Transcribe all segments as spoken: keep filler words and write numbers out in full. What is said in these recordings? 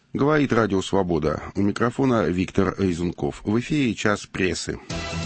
Говорит Радио Свобода. У микрофона Виктор Резунков. В эфире «Час прессы».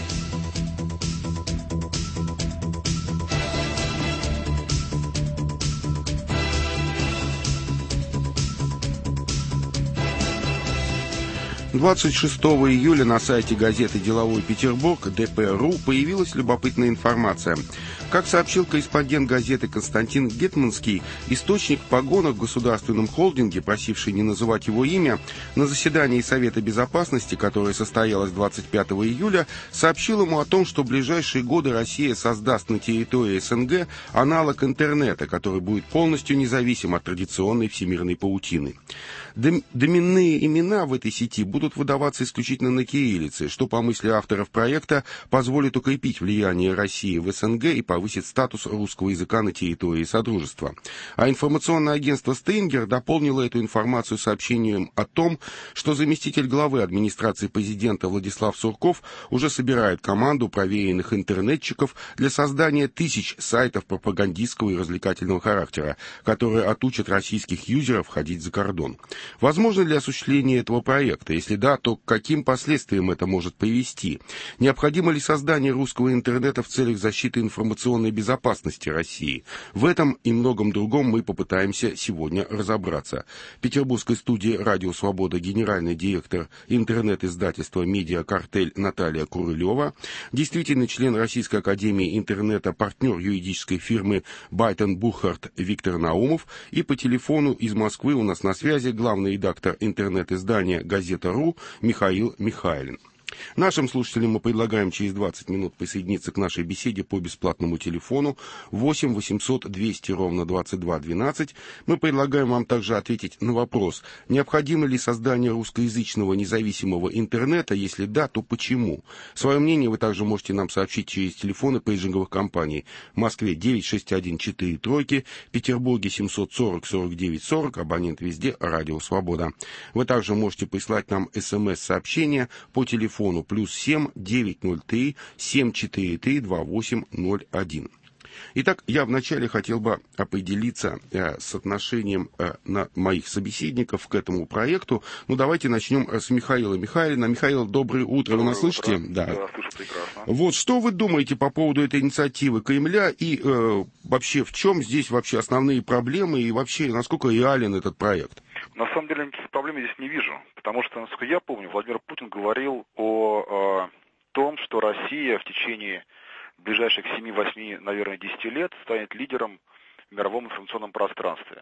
двадцать шестого июля на сайте газеты «Деловой Петербург» дэ пэ точка ру появилась любопытная информация. Как сообщил корреспондент газеты Константин Гетманский, источник в погонах в государственном холдинге, просивший не называть его имя, на заседании Совета Безопасности, которое состоялось двадцать пятого июля, сообщил ему о том, что в ближайшие годы Россия создаст на территории эс эн гэ аналог интернета, который будет полностью независим от традиционной всемирной паутины. Доменные имена в этой сети будут выдаваться исключительно на кириллице, что, по мысли авторов проекта, позволит укрепить влияние России в эс эн гэ и повысит статус русского языка на территории Содружества. А информационное агентство «Стрингер» дополнило эту информацию сообщением о том, что заместитель главы администрации президента Владислав Сурков уже собирает команду проверенных интернетчиков для создания тысяч сайтов пропагандистского и развлекательного характера, которые отучат российских юзеров ходить за кордон. Возможно ли осуществление этого проекта? Если да, то к каким последствиям это может привести? Необходимо ли создание русского интернета в целях защиты информационной безопасности России? В этом и многом другом мы попытаемся сегодня разобраться. В петербургской студии «Радио Свобода» генеральный директор интернет-издательства «Медиакартель» Наталья Курылева, действительный член Российской академии интернета, партнер юридической фирмы Байтон Бурхард Виктор Наумов, и по телефону из Москвы у нас на связи главный редактор интернет-издания «Газета.ру» Михаил Михайлин. Нашим слушателям мы предлагаем через двадцать минут присоединиться к нашей беседе по бесплатному телефону восемь восемьсот двести ровно двадцать два двенадцать. Мы предлагаем вам также ответить на вопрос, необходимо ли создание русскоязычного независимого интернета, если да, то почему. Свое мнение вы также можете нам сообщить через телефоны пейджинговых компаний. В Москве девять шесть один четыре тройки, в Петербурге семьсот сорок сорок девять сорок, абонент везде Радио Свобода. Вы также можете прислать нам смс-сообщение по телефону плюс семь девятьсот три семь четыре три два восемь ноль один. Итак, я вначале хотел бы определиться э, с отношением э, на моих собеседников к этому проекту. Ну, давайте начнем с Михаила Михайлина. Михаил, доброе утро. Доброе Вы нас слышите? Утро. Да. Да, слышу прекрасно. Вот, что вы думаете по поводу этой инициативы Кремля и э, вообще в чем здесь вообще основные проблемы и вообще насколько реален этот проект? На самом деле никаких проблем я здесь не вижу, потому что, насколько я помню, Владимир Путин говорил о, о том, что Россия в течение ближайших семи-восьми, наверное, десяти лет станет лидером в мировом информационном пространстве.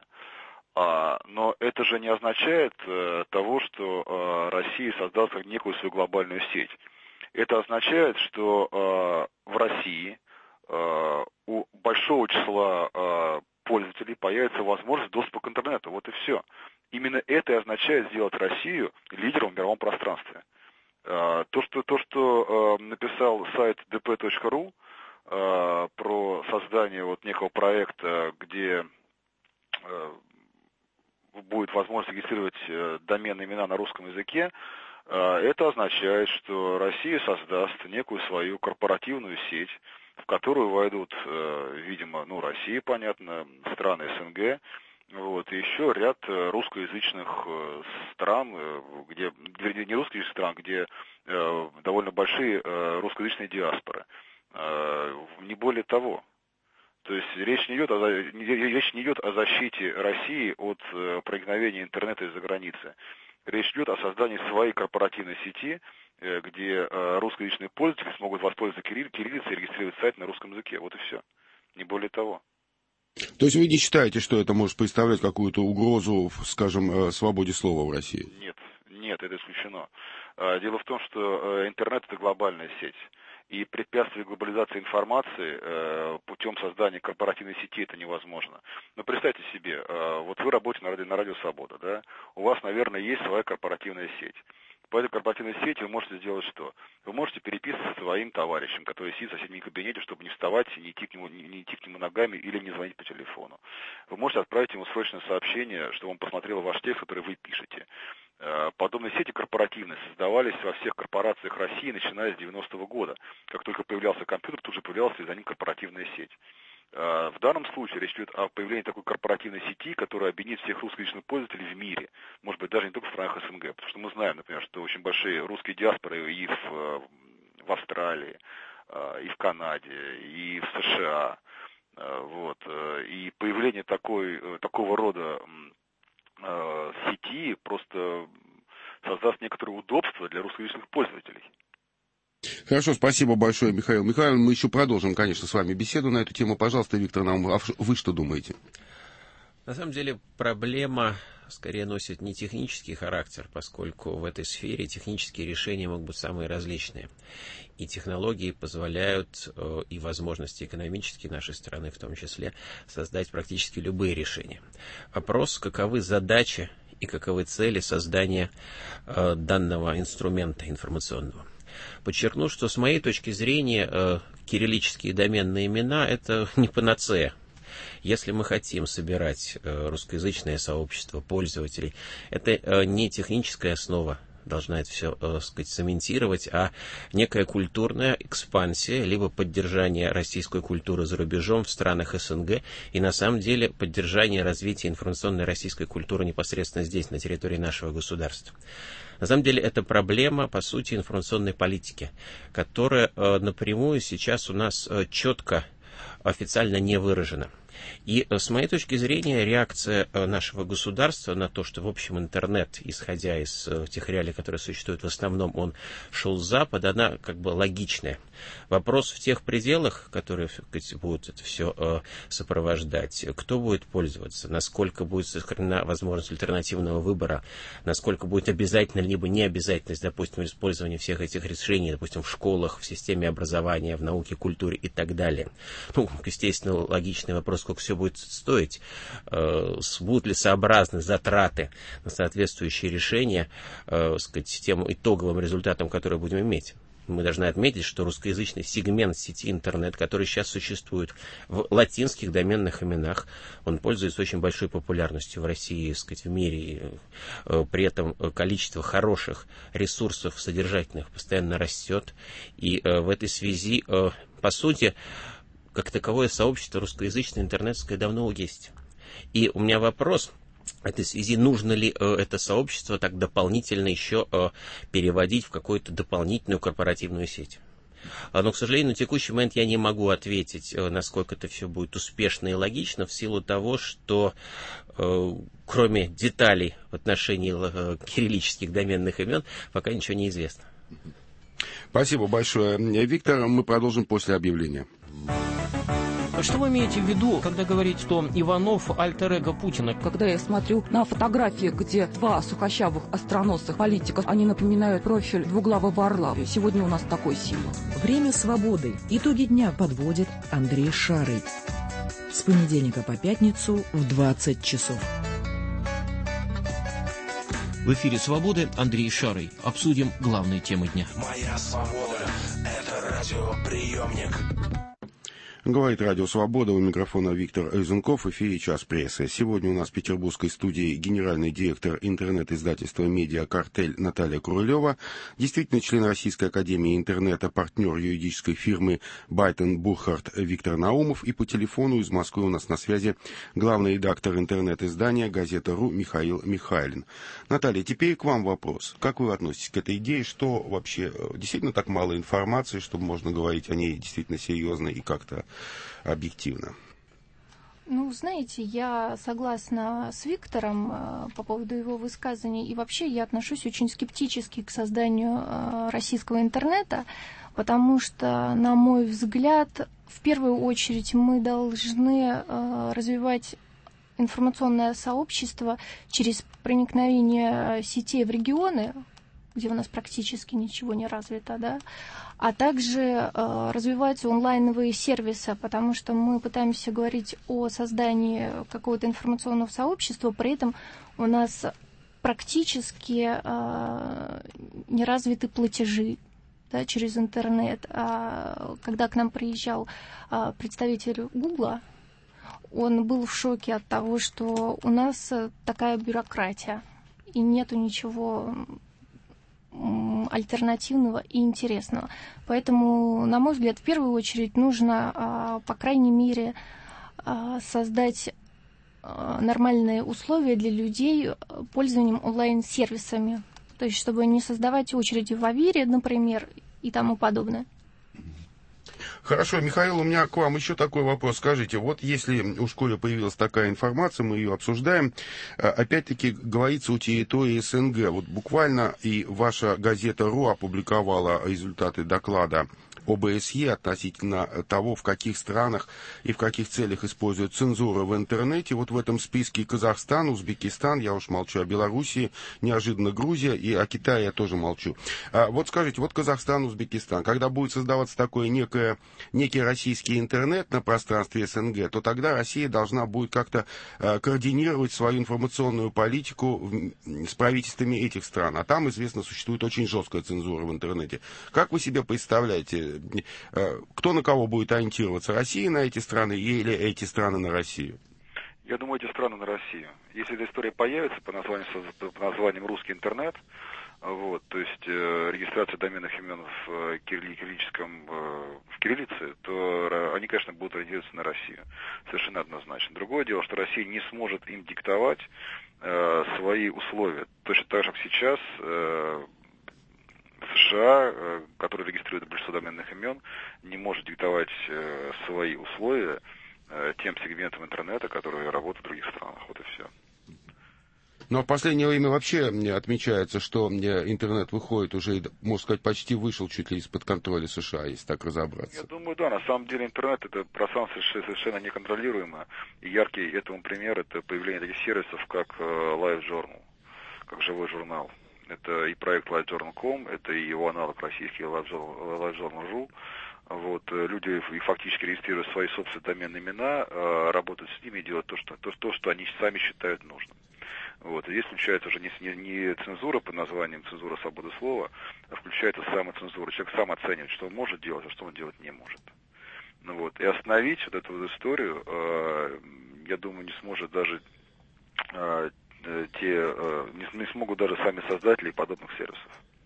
А, но это же не означает а, того, что а, Россия создаст некую свою глобальную сеть. Это означает, что а, в России а, у большого числа а, пользователей появится возможность доступа к интернету. Вот и все. Именно это и означает сделать Россию лидером в мировом пространстве. А, то, что, то, что а, написал сайт дэ пэ точка ру а, про создание вот некого проекта, где а, будет возможность регистрировать а, доменные имена на русском языке, а, это означает, что Россия создаст некую свою корпоративную сеть, в которую войдут, а, видимо, ну, Россия, понятно, страны эс эн гэ, вот, и еще ряд русскоязычных стран, где, не русскоязычных стран, где э, довольно большие э, русскоязычные диаспоры. Э, не более того. То есть речь не идет о, речь не идет о защите России от э, проникновения интернета из-за границы. Речь идет о создании своей корпоративной сети, э, где э, русскоязычные пользователи смогут воспользоваться кириллицей и регистрировать сайт на русском языке. Вот и все. Не более того. То есть вы не считаете, что это может представлять какую-то угрозу, скажем, свободе слова в России? Нет, нет, это исключено. Дело в том, что интернет – это глобальная сеть. И препятствие глобализации информации путем создания корпоративной сети это невозможно. Но представьте себе, вот вы работаете на радио, на радио Свобода, да? У вас, наверное, есть своя корпоративная сеть. По этой корпоративной сети вы можете сделать что? Вы можете переписываться со своим товарищем, который сидит в соседнем кабинете, чтобы не вставать, не идти к нему, не, не идти к нему ногами или не звонить по телефону. Вы можете отправить ему срочное сообщение, чтобы он посмотрел ваш текст, который вы пишете. Подобные сети корпоративные создавались во всех корпорациях России, начиная с девяностого года. Как только появлялся компьютер, тут же появлялась и за ним корпоративная сеть. В данном случае речь идет о появлении такой корпоративной сети, которая объединит всех русскоязычных пользователей в мире. Может быть, даже не только в странах СНГ. Потому что мы знаем, например, что очень большие русские диаспоры и в, в Австралии, и в Канаде, и в США. Вот. И появление такой, такого рода сети просто создаст некоторые удобства для русскоязычных пользователей. Хорошо, спасибо большое, Михаил Михайлович. Мы еще продолжим, конечно, с вами беседу на эту тему. Пожалуйста, Виктор Наумов, а вы что думаете? На самом деле проблема скорее носит не технический характер, поскольку в этой сфере технические решения могут быть самые различные. И технологии позволяют, и возможности экономические нашей страны в том числе, создать практически любые решения. Вопрос, каковы задачи и каковы цели создания данного инструмента информационного. Подчеркну, что с моей точки зрения кириллические доменные имена – это не панацея. Если мы хотим собирать русскоязычное сообщество пользователей, это не техническая основа должна это все, так сказать, цементировать, а некая культурная экспансия, либо поддержание российской культуры за рубежом в странах СНГ, и на самом деле поддержание развития информационной российской культуры непосредственно здесь, на территории нашего государства. На самом деле это проблема, по сути, информационной политики, которая напрямую сейчас у нас четко, официально не выражена. И с моей точки зрения реакция нашего государства на то, что в общем интернет, исходя из тех реалий, которые существуют, в основном он шел с Запада, она как бы логичная. Вопрос в тех пределах, которые, так сказать, будут это все сопровождать, кто будет пользоваться, насколько будет сохранена возможность альтернативного выбора, насколько будет обязательно либо необязательность, допустим, использования всех этих решений, допустим, в школах, в системе образования, в науке, культуре и так далее. Ну, естественно, логичный вопрос, сколько все будет стоить, будут ли сообразны затраты на соответствующие решения, э, сказать, тем итоговым результатом, который будем иметь. Мы должны отметить, что русскоязычный сегмент сети интернет, который сейчас существует в латинских доменных именах, он пользуется очень большой популярностью в России, так сказать, в мире. При этом количество хороших ресурсов содержательных постоянно растет. И в этой связи, по сути, как таковое сообщество русскоязычное интернетское давно есть. И у меня вопрос в этой связи, нужно ли э, это сообщество так дополнительно еще э, переводить в какую-то дополнительную корпоративную сеть. Но, к сожалению, на текущий момент я не могу ответить, э, насколько это все будет успешно и логично, в силу того, что э, кроме деталей в отношении э, кириллических доменных имен пока ничего не известно. Спасибо большое, Виктор. Мы продолжим после объявления. Что вы имеете в виду, когда говорите, что Иванов альтер-эго Путина? Когда я смотрю на фотографии, где два сухощавых остроносых политика, они напоминают профиль двуглавого орла. Сегодня у нас такой символ. Время свободы. Итоги дня подводит Андрей Шарый. С понедельника по пятницу в двадцать часов. В эфире «Свободы» Андрей Шарый. Обсудим главные темы дня. Моя свобода – это радиоприемник. Говорит Радио Свобода, у микрофона Виктор Эйзенков, в эфире «Час прессы». Сегодня у нас в петербургской студии генеральный директор интернет-издательства «Медиа-картель» Наталья Курылева, действительно член Российской академии интернета, партнер юридической фирмы Байтон Бурхард Виктор Наумов, и по телефону из Москвы у нас на связи главный редактор интернет-издания «Газета.ру» Михаил Михайлин. Наталья, теперь к вам вопрос. Как вы относитесь к этой идее, что вообще действительно так мало информации, чтобы можно говорить о ней действительно серьезно и как-то объективно? Ну, знаете, я согласна с Виктором э, по поводу его высказаний, и вообще я отношусь очень скептически к созданию э, российского интернета, потому что, на мой взгляд, в первую очередь мы должны э, развивать информационное сообщество через проникновение сетей в регионы, где у нас практически ничего не развито, да, а также э, развивать онлайновые сервисы, потому что мы пытаемся говорить о создании какого-то информационного сообщества, при этом у нас практически э, не развиты платежи, да, через интернет. А когда к нам приезжал э, представитель Гугла, он был в шоке от того, что у нас такая бюрократия, и нету ничего альтернативного и интересного. Поэтому, на мой взгляд, в первую очередь нужно, по крайней мере, создать нормальные условия для людей пользованием онлайн-сервисами. То есть, чтобы не создавать очереди в Авире, например, и тому подобное. Хорошо, Михаил, у меня к вам еще такой вопрос. Скажите, вот если у школы появилась такая информация, мы ее обсуждаем, опять-таки говорится о территории СНГ. Вот буквально и ваша газета РУ опубликовала результаты доклада ОБСЕ относительно того, в каких странах и в каких целях используют цензуру в интернете. Вот в этом списке Казахстан, Узбекистан, я уж молчу о Белоруссии, неожиданно Грузия, и о Китае я тоже молчу. А вот скажите, вот Казахстан, Узбекистан, когда будет создаваться такой некое, некий российский интернет на пространстве СНГ, то тогда Россия должна будет как-то а, координировать свою информационную политику в, с правительствами этих стран. А там, известно, существует очень жесткая цензура в интернете. Как вы себе представляете, кто на кого будет ориентироваться? Россия на эти страны или эти страны на Россию? Я думаю, эти страны на Россию. Если эта история появится по названием, по названием «Русский интернет», вот, то есть э, регистрация доменных имен в кириллическом, э, в кириллице, то они, конечно, будут ориентироваться на Россию. Совершенно однозначно. Другое дело, что Россия не сможет им диктовать э, свои условия. Точно так же, как сейчас э, США, который регистрирует большинство доменных имен, не может диктовать свои условия тем сегментам интернета, которые работают в других странах. Вот и все. Но в последнее время вообще отмечается, что интернет выходит уже, можно сказать, почти вышел чуть ли из-под контроля США, если так разобраться. Я думаю, да, на самом деле интернет — это пространство совершенно неконтролируемое. И яркий этому пример — это появление таких сервисов, как LiveJournal, как живой журнал. Это и проект LiveJournal точка ком, это и его аналог российский LiveJournal точка ру. Вот, люди и фактически регистрируют свои собственные доменные имена, работают с ними и делают то, что, то, то, что они сами считают нужным. Вот. И здесь включается уже не, не, не цензура под названием «цензура свободы слова», а включается самоцензура. Человек сам оценивает, что он может делать, а что он делать не может. Ну, вот. И остановить вот эту вот историю, э, я думаю, не сможет даже э, те, э, не, не смогут даже сами создатели подобных сервисов.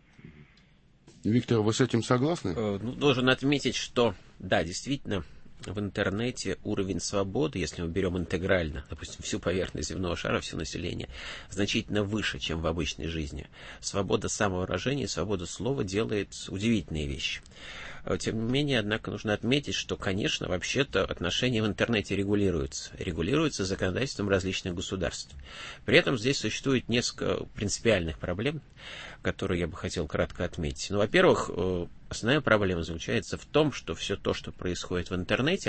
Виктор, вы с этим согласны? Ну, должен отметить, что, да, действительно, в интернете уровень свободы, если мы берем интегрально, допустим, всю поверхность земного шара, все население, значительно выше, чем в обычной жизни. Свобода самовыражения, свобода слова делает удивительные вещи. Тем не менее, однако, нужно отметить, что, конечно, вообще-то отношения в интернете регулируются. Регулируются законодательством различных государств. При этом здесь существует несколько принципиальных проблем, которые я бы хотел кратко отметить. Ну, во-первых, основная проблема заключается в том, что все то, что происходит в интернете,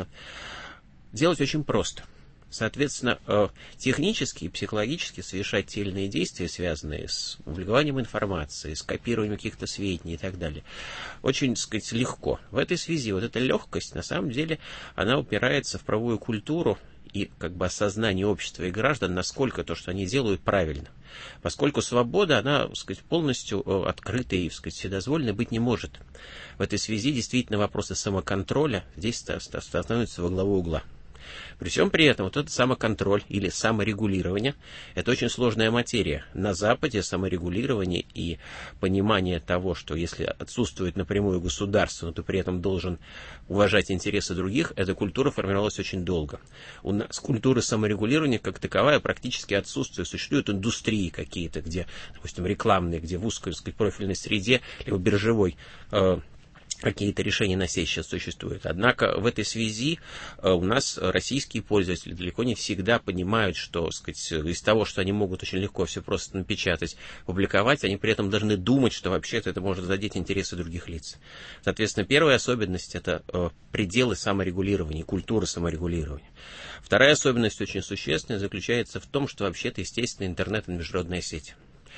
делать очень просто. Соответственно, технически и психологически совершать те или иные действия, связанные с публикованием информации, с копированием каких-то сведений и так далее, очень, так сказать, легко. В этой связи вот эта легкость, на самом деле, она упирается в правовую культуру и как бы осознание общества и граждан, насколько то, что они делают, правильно. Поскольку свобода, она, так сказать, полностью открытой и, так сказать, вседозволенной быть не может. В этой связи действительно вопросы самоконтроля здесь становятся во главу угла. При всем при этом вот этот самоконтроль или саморегулирование – это очень сложная материя. На Западе саморегулирование и понимание того, что если отсутствует напрямую государство, но ты при этом должен уважать интересы других, эта культура формировалась очень долго. У нас культура саморегулирования как таковая практически отсутствует. Существуют индустрии какие-то, где, допустим, рекламные, где в узкой, так сказать, профильной среде, либо биржевой, э, какие-то решения на сей сейчас существуют. Однако в этой связи у нас российские пользователи далеко не всегда понимают, что, сказать, из того, что они могут очень легко все просто напечатать, публиковать, они при этом должны думать, что вообще-то это может задеть интересы других лиц. Соответственно, первая особенность – это пределы саморегулирования, культура саморегулирования. Вторая особенность, очень существенная, заключается в том, что вообще-то, естественно, интернет – это международная сеть.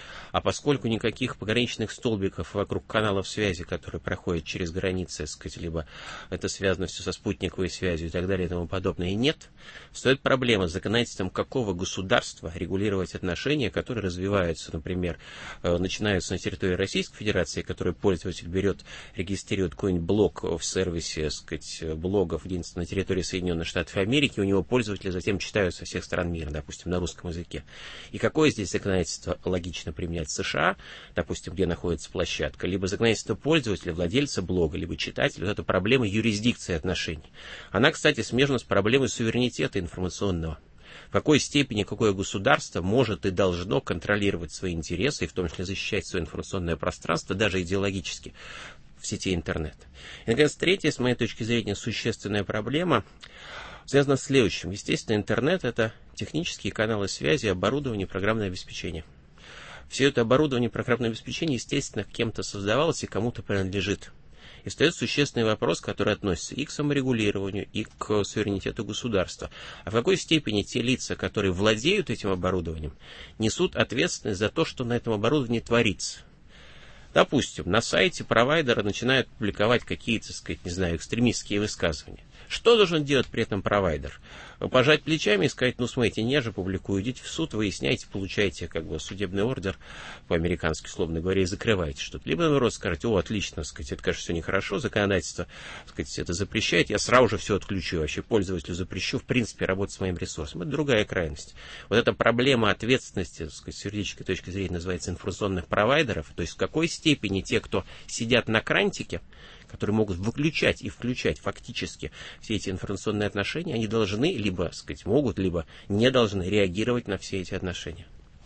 А поскольку никаких пограничных столбиков вокруг каналов связи, которые проходят через границы, так сказать, либо это связано все со спутниковой связью и так далее и тому подобное, и нет, стоит проблема с законодательством какого государства регулировать отношения, которые развиваются, например, начинаются на территории Российской Федерации, который пользователь берет, регистрирует какой-нибудь блог в сервисе, так сказать, блогов единственно на территории Соединенных Штатов Америки, у него пользователи затем читают со всех стран мира, допустим, на русском языке. И какое здесь законодательство логично применять? понять США, допустим, где находится площадка, либо законодательство пользователя, владельца блога, либо читателя, вот эта проблема юрисдикции отношений. Она, кстати, смежна с проблемой суверенитета информационного. В какой степени какое государство может и должно контролировать свои интересы, и в том числе защищать свое информационное пространство, даже идеологически, в сети интернет. И, наконец, третья, с моей точки зрения, существенная проблема связана с следующим. Естественно, интернет — это технические каналы связи, оборудование, программное обеспечение. Все это оборудование, программное обеспечение, естественно, кем-то создавалось и кому-то принадлежит. И встает существенный вопрос, который относится и к саморегулированию, и к суверенитету государства. А в какой степени те лица, которые владеют этим оборудованием, несут ответственность за то, что на этом оборудовании творится? Допустим, на сайте провайдера начинают публиковать какие-то, так сказать, не знаю, экстремистские высказывания. Что должен делать при этом провайдер? Пожать плечами и сказать: ну, смотрите, не же публикую, идите в суд, выясняйте, получаете как бы судебный ордер, по-американски, условно говоря, и закрываете что-то. Либо, наоборот, скажете: о, отлично, так сказать, это, конечно, все нехорошо, законодательство, так сказать, это запрещает, я сразу же все отключу, вообще пользователю запрещу, в принципе, работать с моим ресурсом. Это другая крайность. Вот эта проблема ответственности, так сказать, с юридической точки зрения называется информационных провайдеров, то есть в какой степени те, кто сидят на крантике, которые могут выключать и включать фактически все эти информационные отношения, они должны, либо, так сказать, могут, либо не должны реагировать на все эти отношения.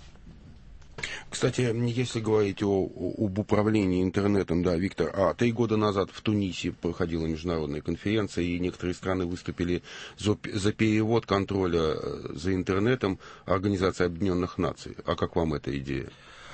Кстати, если говорить о, об управлении интернетом, да, Виктор, а три года назад в Тунисе проходила международная конференция, и некоторые страны выступили за, за перевод контроля за интернетом Организации Объединенных Наций. А как вам эта идея?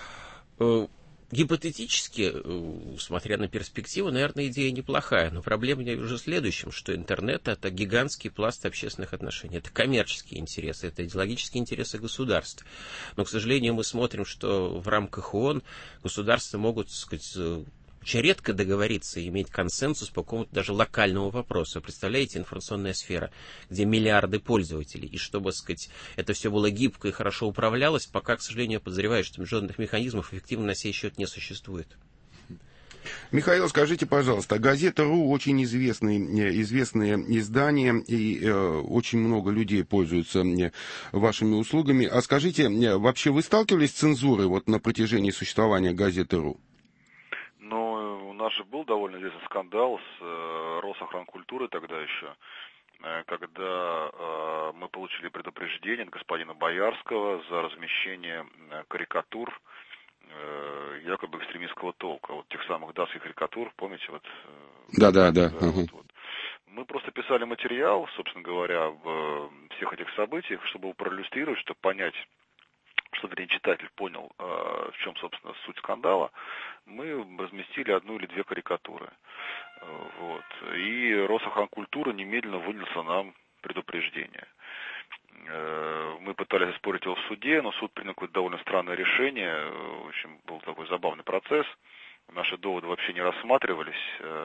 Гипотетически, смотря на перспективу, наверное, идея неплохая, но проблема я вижу в следующем, что интернет — это гигантский пласт общественных отношений, это коммерческие интересы, это идеологические интересы государств. Но, к сожалению, мы смотрим, что в рамках ООН государства могут, так сказать, очень редко договориться и иметь консенсус по какому-то даже локальному вопросу. Представляете, информационная сфера, где миллиарды пользователей, и чтобы, так сказать, это все было гибко и хорошо управлялось, пока, к сожалению, я подозреваю, что международных механизмов эффективно на сей счет не существует. Михаил, скажите, пожалуйста, «Газета.ру» очень известное, известное издание, и э, очень много людей пользуются э, вашими услугами. А скажите, э, вообще вы сталкивались с цензурой вот, на протяжении существования «Газеты.ру»? Ну, у нас же был довольно известный скандал с э, Росохранкультурой тогда еще, э, когда э, мы получили предупреждение от господина Боярского за размещение э, карикатур э, якобы экстремистского толка, вот тех самых датских карикатур, помните? Вот, э, да, да, да. да вот, вот. Мы просто писали материал, собственно говоря, об э, всех этих событиях, чтобы его проиллюстрировать, чтобы понять, чтобы читатель понял, э, в чем, собственно, суть скандала. Мы разместили одну или две карикатуры. Вот. И Росохранкультура немедленно вынесла нам предупреждение. Мы пытались оспорить его в суде, но суд принял какое-то довольно странное решение. В общем, был такой забавный процесс. Наши доводы вообще не рассматривались.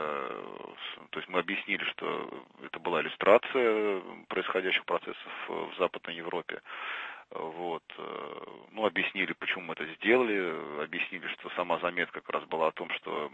То есть мы объяснили, что это была иллюстрация происходящих процессов в Западной Европе. Вот. Ну, объяснили, почему мы это сделали, объяснили, что сама заметка как раз была о том, что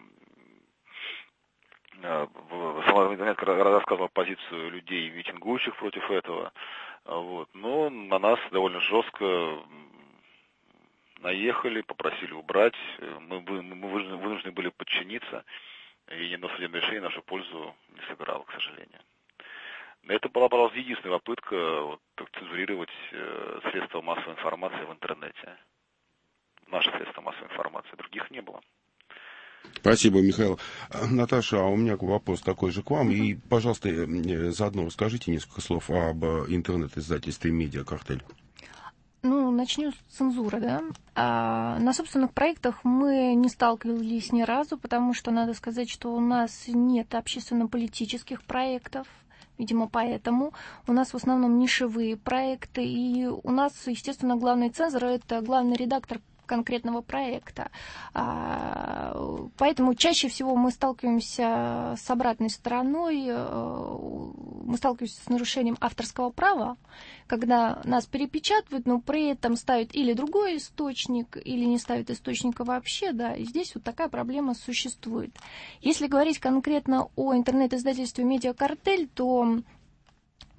сама заметка рассказывала позицию людей, митингующих против этого. Вот. Но на нас довольно жестко наехали, попросили убрать, мы, мы вынуждены были подчиниться, и ни одно судебное решение в нашу пользу не сыграло, к сожалению. Это была, пожалуй, единственная попытка вот, цензурировать э, средства массовой информации в интернете. Наши средства массовой информации, других не было. Спасибо, Михаил. Наташа, а у меня вопрос такой же к вам. И, пожалуйста, заодно расскажите несколько слов об интернет-издательстве «Медиакартель». Ну, начну с цензуры, да. А, на собственных проектах мы не сталкивались ни разу, потому что надо сказать, что у нас нет общественно-политических проектов. Видимо, поэтому у нас в основном нишевые проекты, и у нас, естественно, главный цензор — это главный редактор конкретного проекта. Поэтому чаще всего мы сталкиваемся с обратной стороной, мы сталкиваемся с нарушением авторского права, когда нас перепечатывают, но при этом ставят или другой источник, или не ставят источника вообще, да, и здесь вот такая проблема существует. Если говорить конкретно о интернет-издательстве «Медиакартель», то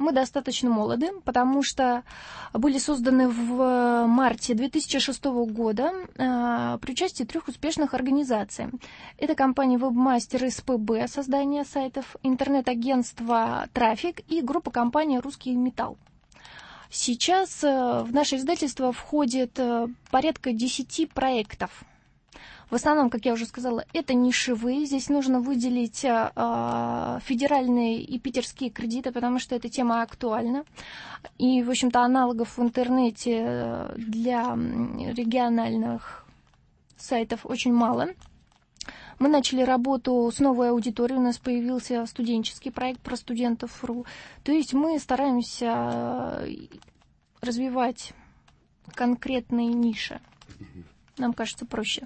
мы достаточно молоды, потому что были созданы в марте две тысячи шестого года э, при участии трех успешных организаций. Это компания Webmaster СПБ, создание сайтов, интернет-агентство «Трафик» и группа компании «Русский металл». Сейчас э, в наше издательство входит э, порядка десяти проектов. В основном, как я уже сказала, это нишевые. Здесь нужно выделить э, федеральные и питерские кредиты, потому что эта тема актуальна. И, в общем-то, аналогов в интернете для региональных сайтов очень мало. Мы начали работу с новой аудиторией. У нас появился студенческий проект про студентов точка ру. То есть мы стараемся развивать конкретные ниши. Нам кажется проще.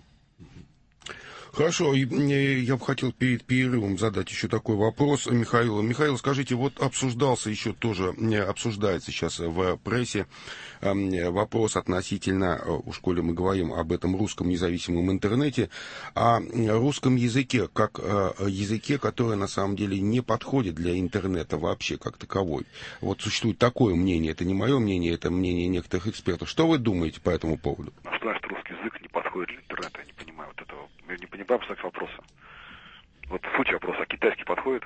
Хорошо, я бы хотел перед перерывом задать еще такой вопрос Михаилу. Михаил, скажите, вот обсуждался еще тоже, обсуждается сейчас в прессе вопрос относительно, уж коли мы говорим об этом русском независимом интернете, о русском языке, как языке, который на самом деле не подходит для интернета вообще как таковой. Вот существует такое мнение, это не мое мнение, это мнение некоторых экспертов. Что вы думаете по этому поводу? А что значит русский язык не подходит для интернета? Я не понимаю вот этого. Я не понимаю поставить вопроса. Вот суть вопроса, а китайский подходит?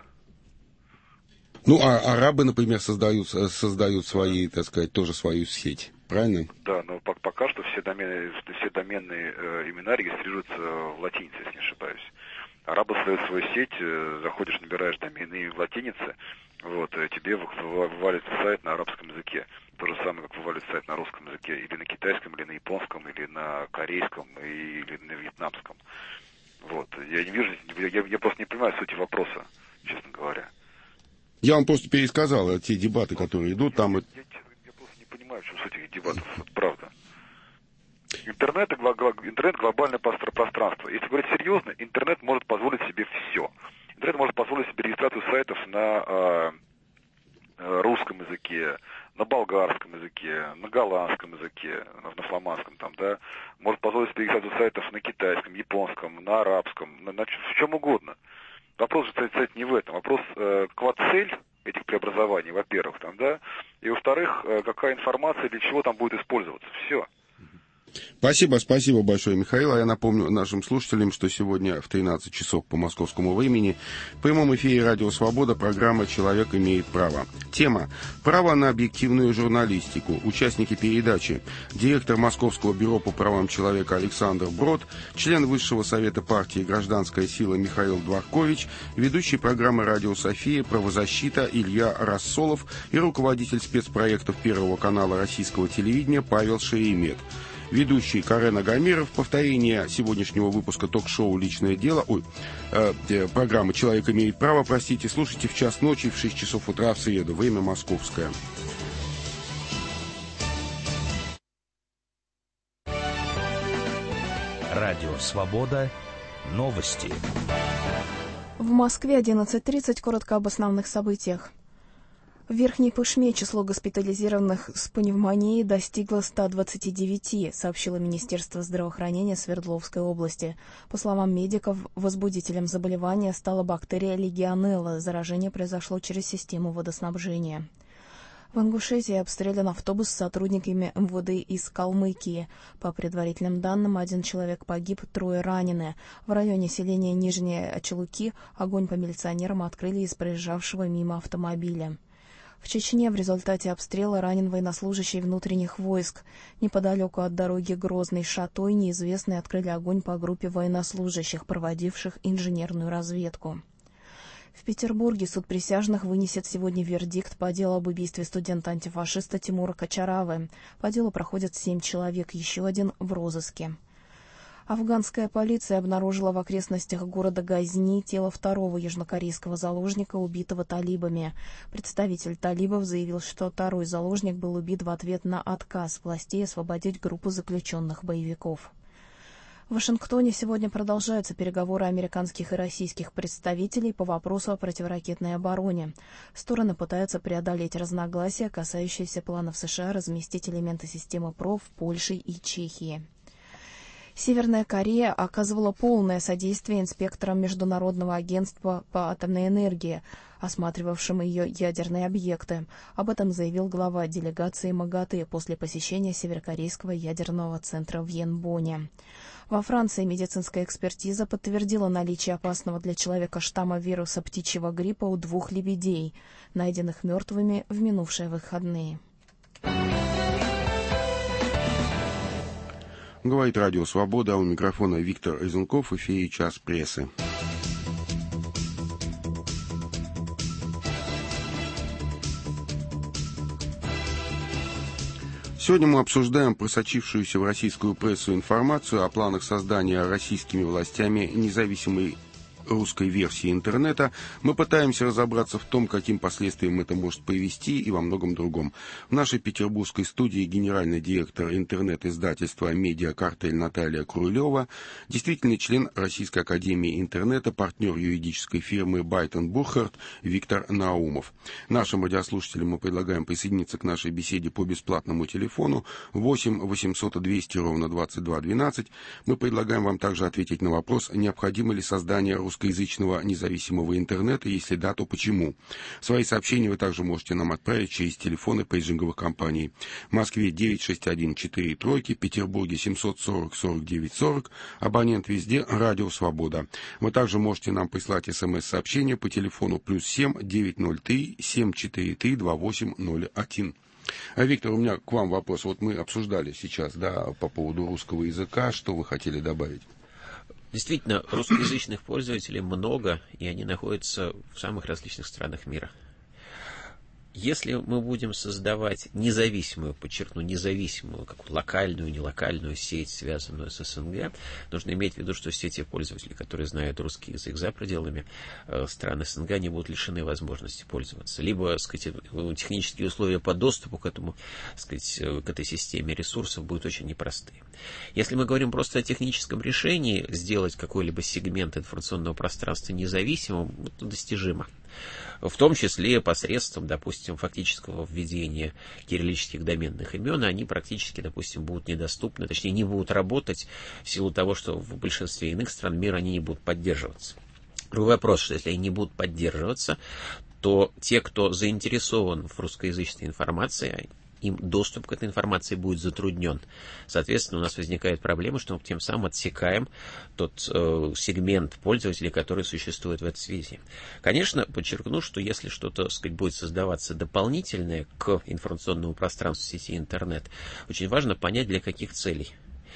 Ну, а арабы, например, создают, создают свои, так сказать, тоже свою сеть, правильно? Да, но пока что все домены, все доменные э, имена регистрируются в латинице, если не ошибаюсь. Арабы создают свою сеть, э, заходишь, набираешь домены в латинице, вот, э, тебе вываливается сайт на арабском языке. То же самое, как вываливается сайт на русском языке, или на китайском, или на японском, или на корейском, или на вьетнамском. Вот, я не вижу, я, я просто не понимаю сути вопроса, честно говоря. Я вам просто пересказал те дебаты, которые идут там. Я, я, я просто не понимаю, в чем суть этих дебатов, вот, правда. Интернет, интернет глобальное пространство. Если говорить серьезно, интернет может позволить себе все. Интернет может позволить себе регистрацию сайтов на э, русском языке, на болгарском языке, на голландском языке, на фламандском там, да, может позволить себе регистрацию сайтов на китайском, японском, на арабском, на, на в чем угодно. Вопрос же, кстати, не в этом. Вопрос, э, какова цель этих преобразований, во-первых, там, да, и во-вторых, э, какая информация для чего там будет использоваться. Все. Спасибо, спасибо большое, Михаил. А я напомню нашим слушателям, что сегодня в тринадцать часов по московскому времени в прямом эфире «Радио Свобода» программа «Человек имеет право». Тема «Право на объективную журналистику». Участники передачи: директор Московского бюро по правам человека Александр Брод, член Высшего совета партии «Гражданская сила» Михаил Дворкович, ведущий программы «Радио София» «Правозащита» Илья Рассолов и руководитель спецпроектов Первого канала российского телевидения Павел Шеремет. Ведущий Карен Агамиров. Повторение сегодняшнего выпуска ток-шоу «Личное дело», ой, э, программы «Человек имеет право», простите, слушайте в час ночи, в шесть часов утра в среду, время московское. Радио «Свобода». Новости. В Москве одиннадцать тридцать. Коротко об основных событиях. В Верхней Пышме число госпитализированных с пневмонией достигло ста двадцати девяти, сообщило Министерство здравоохранения Свердловской области. По словам медиков, возбудителем заболевания стала бактерия легионелла. Заражение произошло через систему водоснабжения. В Ингушетии обстрелян автобус с сотрудниками эм вэ дэ из Калмыкии. По предварительным данным, один человек погиб, трое ранены. В районе селения Нижние Очелуки огонь по милиционерам открыли из проезжавшего мимо автомобиля. В Чечне в результате обстрела ранен военнослужащий внутренних войск. Неподалеку от дороги Грозный-Шатой неизвестные открыли огонь по группе военнослужащих, проводивших инженерную разведку. В Петербурге суд присяжных вынесет сегодня вердикт по делу об убийстве студента-антифашиста Тимура Качаравы. По делу проходят семь человек, еще один в розыске. Афганская полиция обнаружила в окрестностях города Газни тело второго южнокорейского заложника, убитого талибами. Представитель талибов заявил, что второй заложник был убит в ответ на отказ властей освободить группу заключенных боевиков. В Вашингтоне сегодня продолжаются переговоры американских и российских представителей по вопросу о противоракетной обороне. Стороны пытаются преодолеть разногласия, касающиеся планов США разместить элементы системы ПРО в Польше и Чехии. Северная Корея оказывала полное содействие инспекторам Международного агентства по атомной энергии, осматривавшим ее ядерные объекты. Об этом заявил глава делегации МАГАТЭ после посещения Северокорейского ядерного центра в Йенбоне. Во Франции медицинская экспертиза подтвердила наличие опасного для человека штамма вируса птичьего гриппа у двух лебедей, найденных мертвыми в минувшие выходные. Говорит Радио Свобода, у микрофона Виктор Изенков, в эфире «Час прессы». Сегодня мы обсуждаем просочившуюся в российскую прессу информацию о планах создания российскими властями независимой русской версии интернета. Мы пытаемся разобраться в том, каким последствиям это может привести, и во многом другом. В нашей петербургской студии генеральный директор интернет-издательства «Медиакартель» Наталья Крулева, действительный член Российской академии интернета, партнер юридической фирмы Байтон Бурхард Виктор Наумов. Нашим радиослушателям мы предлагаем присоединиться к нашей беседе по бесплатному телефону восемь восемьсот двести ровно двадцать два двенадцать. Мы предлагаем вам также ответить на вопрос, необходимо ли создание русского русскоязычного независимого интернета, если да, то почему. Свои сообщения вы также можете нам отправить через телефоны пейджинговых компаний. В Москве девять шесть один четыре тройки, Петербурге семьсот сорок сорок девять сорок, абонент везде Радио Свобода. Вы также можете нам прислать смс-сообщение по телефону плюс семь девятьсот три семь четыре три два восемь ноль один. А, Виктор, у меня к вам вопрос. Вот мы обсуждали сейчас, да, по поводу русского языка. Что вы хотели добавить? Действительно, русскоязычных пользователей много, и они находятся в самых различных странах мира. Если мы будем создавать независимую, подчеркну, независимую, какую локальную, нелокальную сеть, связанную с СНГ, нужно иметь в виду, что все те пользователи, которые знают русский язык за пределами э, стран СНГ, они будут лишены возможности пользоваться. Либо, так сказать, технические условия по доступу к этому, так сказать, к этой системе ресурсов будут очень непростые. Если мы говорим просто о техническом решении, сделать какой-либо сегмент информационного пространства независимым, это достижимо. В том числе посредством, допустим, фактического введения кириллических доменных имен, они практически, допустим, будут недоступны, точнее, не будут работать в силу того, что в большинстве иных стран мира они не будут поддерживаться. Другой вопрос, что если они не будут поддерживаться, то те, кто заинтересован в русскоязычной информации, им доступ к этой информации будет затруднен. Соответственно, у нас возникает проблема, что мы тем самым отсекаем тот э, сегмент пользователей, который существует в этой связи. Конечно, подчеркну, что если что-то, так сказать, будет создаваться дополнительное к информационному пространству сети интернет, очень важно понять, для каких целей.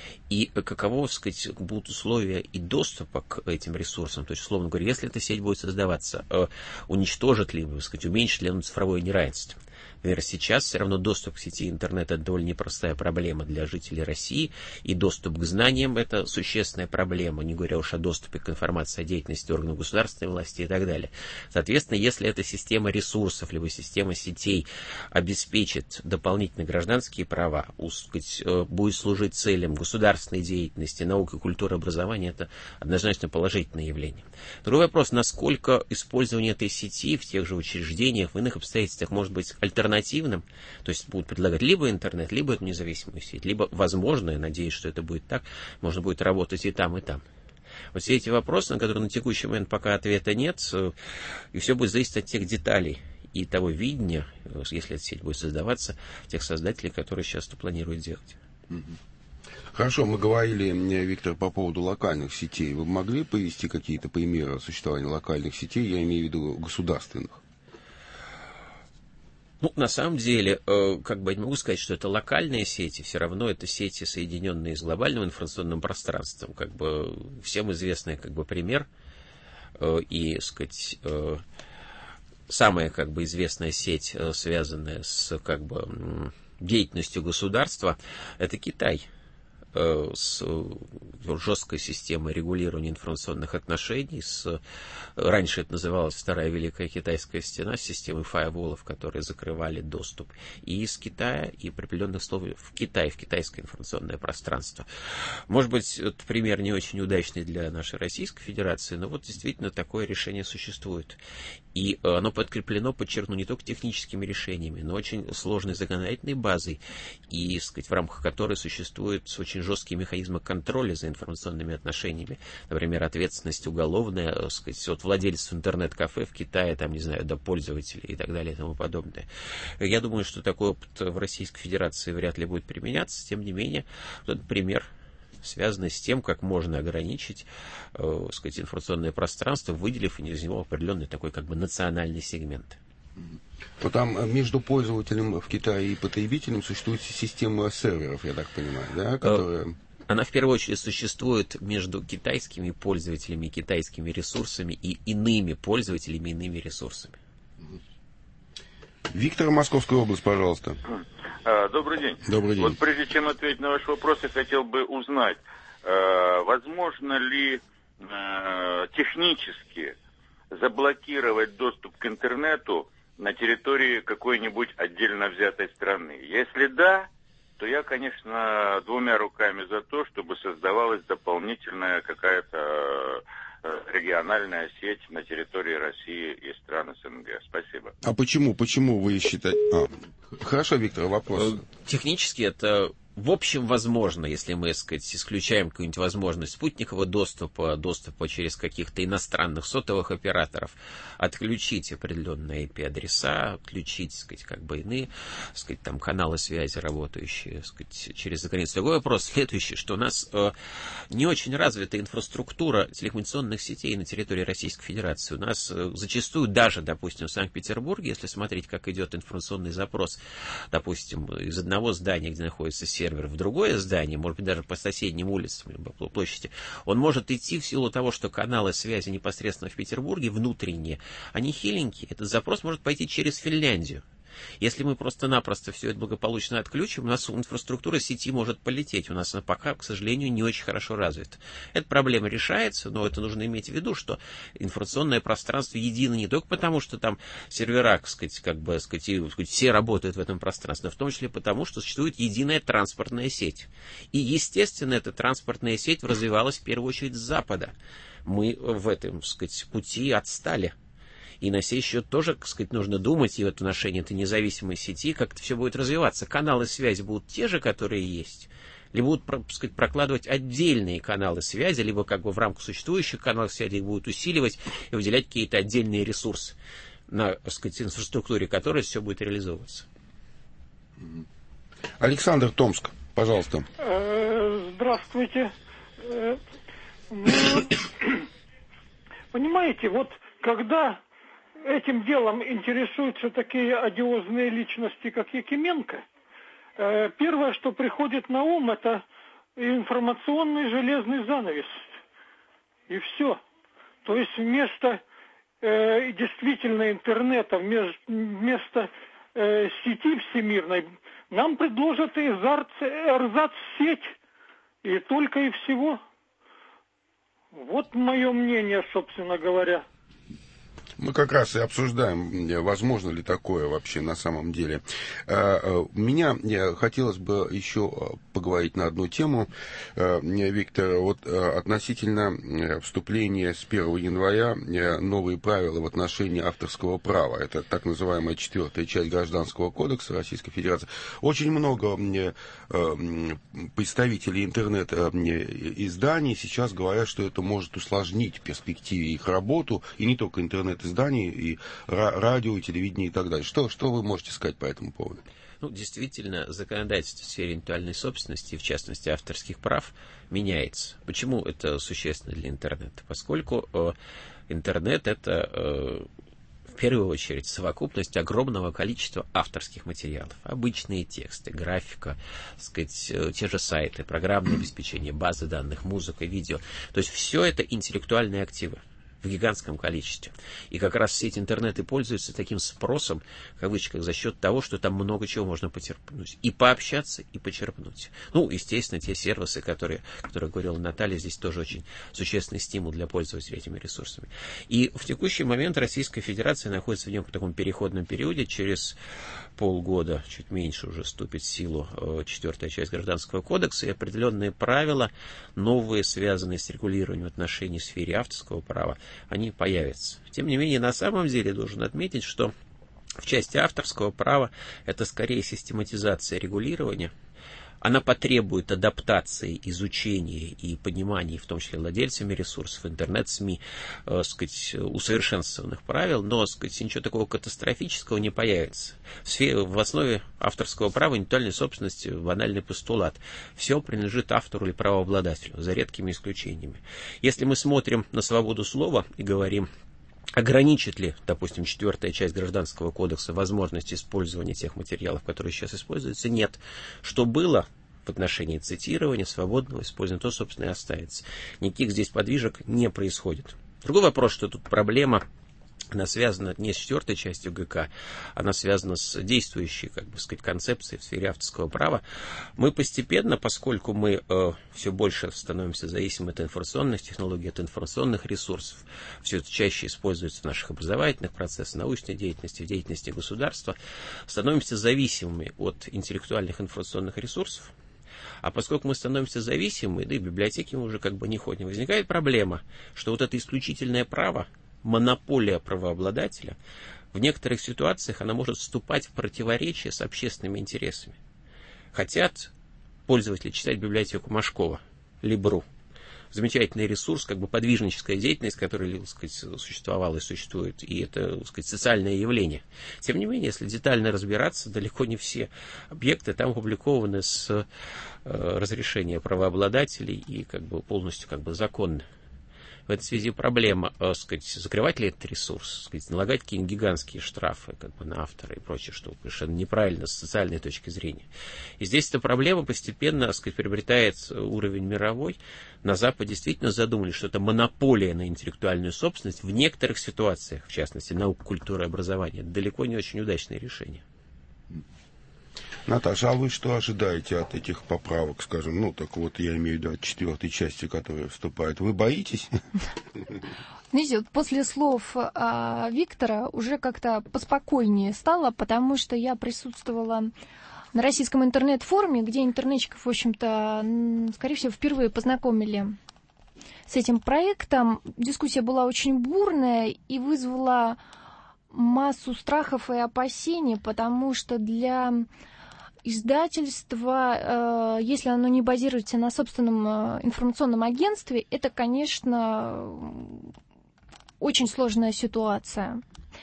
И каково, так сказать, будут условия и доступа к этим ресурсам. То есть, условно говоря, если эта сеть будет создаваться, э, уничтожит ли, так сказать, уменьшит ли оно цифровое неравенство. Например, сейчас все равно доступ к сети интернет — это довольно непростая проблема для жителей России, и доступ к знаниям — это существенная проблема, не говоря уж о доступе к информации о деятельности органов государственной власти и так далее. Соответственно, если эта система ресурсов, либо система сетей обеспечит дополнительные гражданские права, сказать, будет служить целям государственной деятельности, науки, культуры, образования, это однозначно положительное явление. Другой вопрос, насколько использование этой сети в тех же учреждениях, в иных обстоятельствах может быть альтернативным, то есть будут предлагать либо интернет, либо эту независимую сеть, либо, возможно, я надеюсь, что это будет так, можно будет работать и там, и там. Вот все эти вопросы, на которые на текущий момент пока ответа нет, и все будет зависеть от тех деталей и того видения, если эта сеть будет создаваться, тех создателей, которые сейчас это планируют делать. Хорошо, мы говорили, Виктор, по поводу локальных сетей. Вы могли привести какие-то примеры существования локальных сетей, я имею в виду государственных? Ну, на самом деле, э, как бы я не могу сказать, что это локальные сети, все равно это сети, соединенные с глобальным информационным пространством. Как бы всем известный как бы пример э, и, так сказать, э, самая как бы известная сеть, э, связанная с как бы деятельностью государства, это Китай. С жесткой системой регулирования информационных отношений. С... Раньше это называлось Вторая Великая Китайская стена, с системой фаерволов, которые закрывали доступ и из Китая, и при определенных условиях в Китай, в китайское информационное пространство. Может быть, этот пример не очень удачный для нашей Российской Федерации, но вот действительно такое решение существует. И оно подкреплено, подчеркну, не только техническими решениями, но очень сложной законодательной базой, и, так сказать, в рамках которой существуют очень жесткие механизмы контроля за информационными отношениями. Например, ответственность уголовная, так сказать, от владельцев интернет-кафе в Китае, там, не знаю, до пользователей и так далее и тому подобное. Я думаю, что такой опыт в Российской Федерации вряд ли будет применяться. Тем не менее, этот пример связаны с тем, как можно ограничить, э, сказать, информационное пространство, выделив из него определенный такой как бы национальный сегмент. Вот там между пользователем в Китае и потребителем существует система серверов, я так понимаю, да, которая... Она в первую очередь существует между китайскими пользователями, китайскими ресурсами и иными пользователями, иными ресурсами. Виктор, Московская область, пожалуйста. Добрый день. Добрый день. Вот прежде чем ответить на ваш вопрос, я хотел бы узнать, э, возможно ли э, технически заблокировать доступ к интернету на территории какой-нибудь отдельно взятой страны? Если да, то я, конечно, двумя руками за то, чтобы создавалась дополнительная какая-то региональная сеть на территории России и стран СНГ. Спасибо. А почему? Почему вы считаете... А, хорошо, Виктор, вопрос. Технически это в общем возможно, если мы, так сказать, исключаем какую-нибудь возможность спутникового доступа, доступа через каких-то иностранных сотовых операторов, отключить определенные ай пи-адреса, отключить, так сказать, как бы иные, так сказать, там каналы связи, работающие, так сказать, через заграницу. Другой вопрос следующий, что у нас э, не очень развита инфраструктура телекоммуникационных сетей на территории Российской Федерации. У нас э, зачастую даже, допустим, в Санкт-Петербурге, если смотреть, как идет информационный запрос, допустим, из одного здания, где находится сервер, сервер в другое здание, может быть, даже по соседним улицам, либо по площади, он может идти в силу того, что каналы связи непосредственно в Петербурге, внутренние, они хиленькие. Этот запрос может пойти через Финляндию. Если мы просто-напросто все это благополучно отключим, у нас инфраструктура сети может полететь. У нас она пока, к сожалению, не очень хорошо развита. Эта проблема решается, но это нужно иметь в виду, что информационное пространство едино не только потому, что там сервера, так сказать, как бы, так сказать, и, так сказать, все работают в этом пространстве, но в том числе потому, что существует единая транспортная сеть. И, естественно, эта транспортная сеть развивалась в первую очередь с Запада. Мы в этом, так сказать, пути отстали. И на сей счет тоже, так сказать, нужно думать и в отношении этой независимой сети, как это все будет развиваться. Каналы связи будут те же, которые есть, либо будут, так сказать, прокладывать отдельные каналы связи, либо как бы в рамках существующих каналов связи их будут усиливать и выделять какие-то отдельные ресурсы на, так сказать, инфраструктуре которой все будет реализовываться. Александр, Томск, пожалуйста. Здравствуйте. Понимаете, вот когда этим делом интересуются такие одиозные личности, как Якименко, первое, что приходит на ум, это информационный железный занавес. И все. То есть вместо э, действительно интернета, вместо э, сети всемирной, нам предложат эрзац-сеть. И только и всего. Вот мое мнение, собственно говоря. Мы как раз и обсуждаем, возможно ли такое вообще на самом деле. Меня хотелось бы еще поговорить на одну тему, Виктор, вот относительно вступления с первого января новые правила в отношении авторского права. Это так называемая четвертая часть Гражданского кодекса Российской Федерации. Очень много представителей интернет-изданий сейчас говорят, что это может усложнить в перспективе их работу, и не только интернет-изданий, и радио, и телевидение, и так далее. Что, что вы можете сказать по этому поводу? Ну, действительно, законодательство в сфере интеллектуальной собственности, в частности, авторских прав, меняется. Почему это существенно для интернета? Поскольку э, интернет — это, э, в первую очередь, совокупность огромного количества авторских материалов. Обычные тексты, графика, так сказать, э, те же сайты, программное обеспечение, базы данных, музыка, видео. То есть все это интеллектуальные активы в гигантском количестве. И как раз сеть интернет и пользуется таким спросом, в кавычках, за счет того, что там много чего можно почерпнуть. И пообщаться, и почерпнуть. Ну, естественно, те сервисы, которые, которые говорила Наталья, здесь тоже очень существенный стимул для пользователей этими ресурсами. И в текущий момент Российская Федерация находится в неком таком переходном периоде. Через полгода, чуть меньше, уже вступит в силу четвертая часть Гражданского кодекса, и определенные правила, новые, связанные с регулированием отношений в сфере авторского права, они появятся. Тем не менее, на самом деле должен отметить, что в части авторского права это скорее систематизация регулирования. Она потребует адаптации, изучения и понимания, в том числе владельцами ресурсов, интернет-СМИ, э, сказать, усовершенствованных правил, но, сказать, ничего такого катастрофического не появится. В, сфере, в основе авторского права интеллектуальной собственности банальный постулат. Все принадлежит автору или правообладателю, за редкими исключениями. Если мы смотрим на свободу слова и говорим, ограничит ли, допустим, четвертая часть Гражданского кодекса возможность использования тех материалов, которые сейчас используются? Нет. Что было в отношении цитирования, свободного использования, то, собственно, и останется. Никаких здесь подвижек не происходит. Другой вопрос, что тут проблема, она связана не с четвертой частью ГК, она связана с действующей, как бы сказать, концепцией в сфере авторского права. Мы постепенно, поскольку мы э, все больше становимся зависимы от информационных технологий, от информационных ресурсов, все это чаще используется в наших образовательных процессах, научной деятельности, в деятельности государства, становимся зависимыми от интеллектуальных информационных ресурсов. А поскольку мы становимся зависимыми, да и в библиотеке мы уже как бы не ходим, возникает проблема, что вот это исключительное право, монополия правообладателя, в некоторых ситуациях она может вступать в противоречие с общественными интересами. Хотят пользователи читать библиотеку Машкова, Либру. Замечательный ресурс, как бы подвижническая деятельность, которая, так сказать, существовала и существует, и это, так сказать, социальное явление. Тем не менее, если детально разбираться, далеко не все объекты там опубликованы с э, разрешения правообладателей и как бы полностью как бы законны. В этой связи проблема, э, сказать, закрывать ли этот ресурс, сказать, налагать какие-нибудь гигантские штрафы как бы, на автора и прочее, что совершенно неправильно с социальной точки зрения. И здесь эта проблема постепенно, сказать, приобретает уровень мировой. На Западе действительно задумались, что это монополия на интеллектуальную собственность в некоторых ситуациях, в частности, наука, культура и образование. Это далеко не очень удачное решение. Наташа, а вы что ожидаете от этих поправок, скажем, ну, так вот, я имею в виду от четвертой части, которая вступает. Вы боитесь? Знаете, вот после слов а, Виктора уже как-то поспокойнее стало, потому что я присутствовала на российском интернет-форуме, где интернетчиков, в общем-то, скорее всего, впервые познакомили с этим проектом. Дискуссия была очень бурная и вызвала массу страхов и опасений, потому что для издательства, если оно не базируется на собственном информационном агентстве, это, конечно, очень сложная ситуация.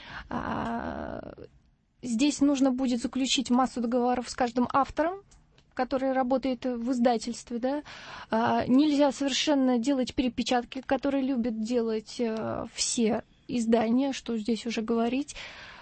Здесь нужно будет заключить массу договоров с каждым автором, который работает в издательстве. Да? Нельзя совершенно делать перепечатки, которые любят делать все издания, что здесь уже говорить.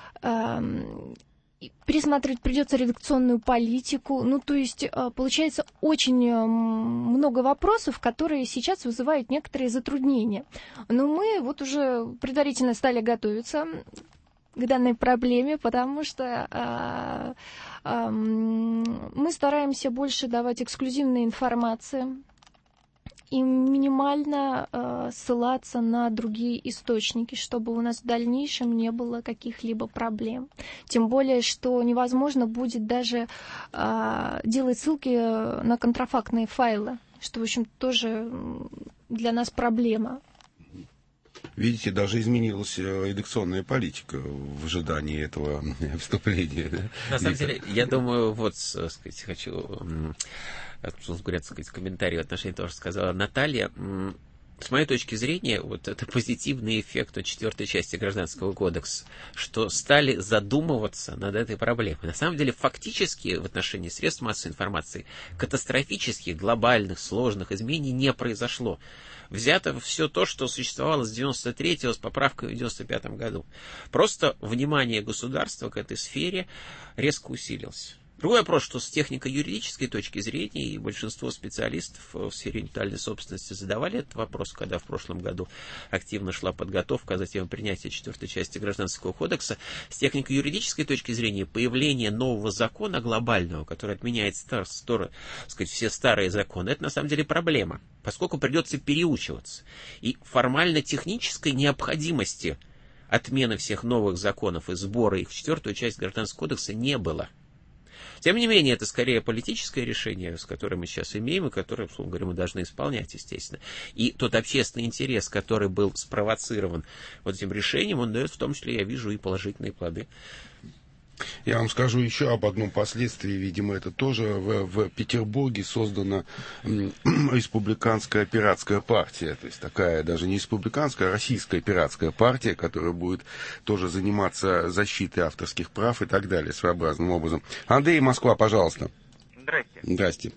Пересматривать придется редакционную политику. Ну, то есть, получается, очень много вопросов, которые сейчас вызывают некоторые затруднения. Но мы вот уже предварительно стали готовиться к данной проблеме, потому что а, а, мы стараемся больше давать эксклюзивной информации и минимально э, ссылаться на другие источники, чтобы у нас в дальнейшем не было каких-либо проблем. Тем более, что невозможно будет даже э, делать ссылки на контрафактные файлы, что, в общем, тоже для нас проблема. Видите, даже изменилась редакционная политика в ожидании этого вступления. Да? На самом деле, я думаю, вот, сказать, хочу... говорят, сказать, комментарий в отношении того, что сказала Наталья. С моей точки зрения, вот это позитивный эффект от четвертой части Гражданского кодекса, что стали задумываться над этой проблемой. На самом деле, фактически в отношении средств массовой информации катастрофических, глобальных, сложных изменений не произошло. Взято все то, что существовало с девяносто третьего, с поправкой в девяносто пятом году. Просто внимание государства к этой сфере резко усилилось. Другой вопрос, что с технико-юридической точки зрения, и большинство специалистов в сфере интеллектуальной собственности задавали этот вопрос, когда в прошлом году активно шла подготовка, а затем принятие четвертой части Гражданского кодекса, с технико-юридической точки зрения появление нового закона глобального, который отменяет стар, стар, сказать, все старые законы, это на самом деле проблема, поскольку придется переучиваться. И формально-технической необходимости отмены всех новых законов и сбора их в четвертую часть Гражданского кодекса не было. Тем не менее, это скорее политическое решение, с которым мы сейчас имеем, и которое, условно говоря, мы должны исполнять, естественно. И тот общественный интерес, который был спровоцирован вот этим решением, он дает в том числе, я вижу, и положительные плоды. Я вам скажу еще об одном последствии. Видимо, это тоже в, в Петербурге создана м, республиканская пиратская партия. То есть такая даже не республиканская, а российская пиратская партия, которая будет тоже заниматься защитой авторских прав и так далее, своеобразным образом. Андрей, Москва, пожалуйста. Здрасте. Здрасте.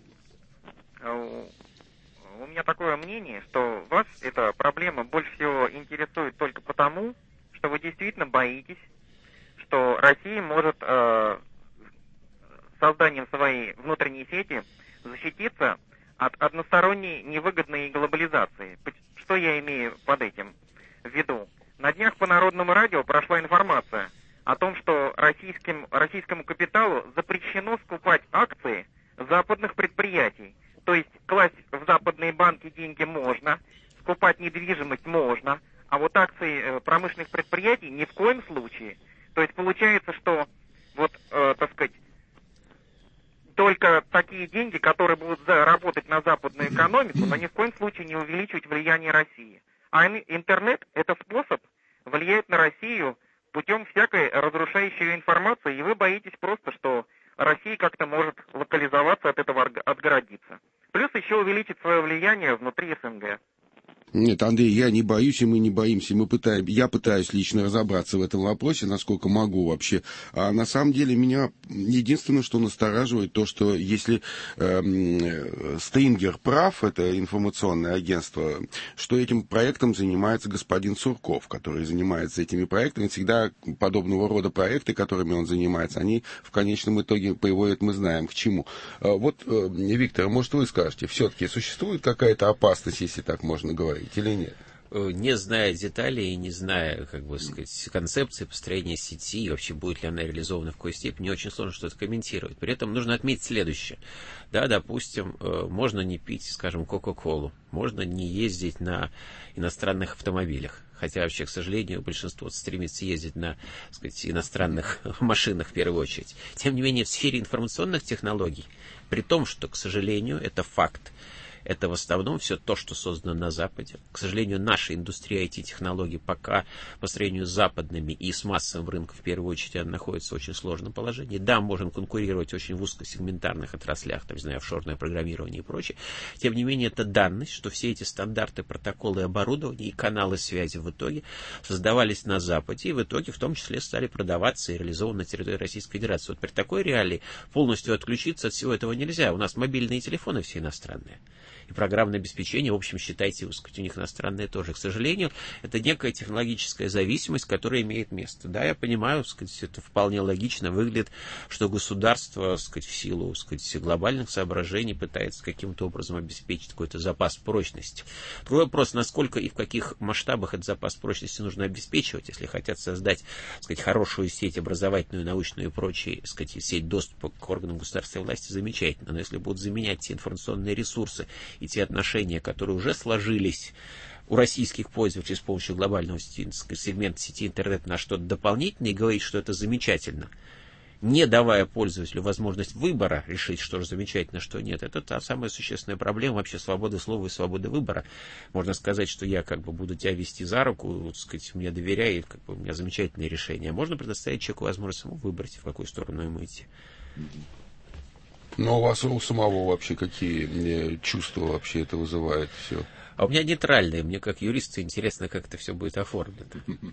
У меня такое мнение, что вас эта проблема больше всего интересует только потому, что вы действительно боитесь, что Россия может э, созданием своей внутренней сети защититься от односторонней невыгодной глобализации. Что я имею под этим в виду? На днях по Народному радио прошла информация о том, что российским, российскому капиталу запрещено скупать акции западных предприятий. То есть класть в западные банки деньги можно, скупать недвижимость можно, а вот акции промышленных предприятий ни в коем случае. То есть получается, что вот, э, так сказать, только такие деньги, которые будут заработать на западную экономику, но ни в коем случае не увеличивать влияние России. А интернет – это способ влиять на Россию путем всякой разрушающей информации, и вы боитесь просто, что Россия как-то может локализоваться, от этого отгородиться. Плюс еще увеличить свое влияние внутри СНГ. Нет, Андрей, я не боюсь, и мы не боимся. Мы пытаем, я пытаюсь лично разобраться в этом вопросе, насколько могу вообще. А на самом деле меня единственное, что настораживает, то, что если э, Стрингер прав, это информационное агентство, что этим проектом занимается господин Сурков, который занимается этими проектами. Всегда подобного рода проекты, которыми он занимается, они в конечном итоге приводят, мы знаем, к чему. А вот, э, Виктор, может, вы скажете, все-таки существует какая-то опасность, если так можно говорить? Или нет? Не зная деталей и не зная, как бы сказать, концепции построения сети, и вообще будет ли она реализована в какой степени, очень сложно что-то комментировать. При этом нужно отметить следующее. Да, допустим, можно не пить, скажем, Кока-Колу, можно не ездить на иностранных автомобилях. Хотя вообще, к сожалению, большинство стремится ездить на, так сказать, иностранных машинах в первую очередь. Тем не менее, в сфере информационных технологий, при том, что, к сожалению, это факт, это в основном все то, что создано на Западе. К сожалению, наша индустрия ай ти-технологий пока по сравнению с западными и с массовым рынком, в первую очередь, она находится в очень сложном положении. Да, можем конкурировать очень в узкосегментарных отраслях, там, не знаю, офшорное программирование и прочее. Тем не менее, это данность, что все эти стандарты, протоколы оборудования и каналы связи в итоге создавались на Западе, и в итоге в том числе стали продаваться и реализованы на территории Российской Федерации. Вот при такой реалии полностью отключиться от всего этого нельзя. У нас мобильные телефоны все иностранные. И программное обеспечение, в общем, считайте, сказать, у них иностранные тоже. К сожалению, это некая технологическая зависимость, которая имеет место. Да, я понимаю, сказать, это вполне логично выглядит, что государство, сказать, в силу, сказать, глобальных соображений пытается каким-то образом обеспечить какой-то запас прочности. Другой вопрос, насколько и в каких масштабах этот запас прочности нужно обеспечивать, если хотят создать, сказать, хорошую сеть образовательную, научную и прочее, сказать, сеть доступа к органам государственной власти, замечательно. Но если будут заменять те информационные ресурсы и те отношения, которые уже сложились у российских пользователей с помощью глобального сегмента сети интернет на что-то дополнительное, и говорить, что это замечательно, не давая пользователю возможность выбора, решить, что же замечательно, что нет. Это та самая существенная проблема вообще свободы слова и свободы выбора. Можно сказать, что я как бы буду тебя вести за руку, вот, сказать, мне доверяй, как бы у меня замечательное решение. Можно предоставить человеку возможность ему выбрать, в какую сторону ему идти. Но у вас у самого вообще какие чувства вообще это вызывает все? А у меня нейтральные. Мне как юристу интересно, как это все будет оформлено.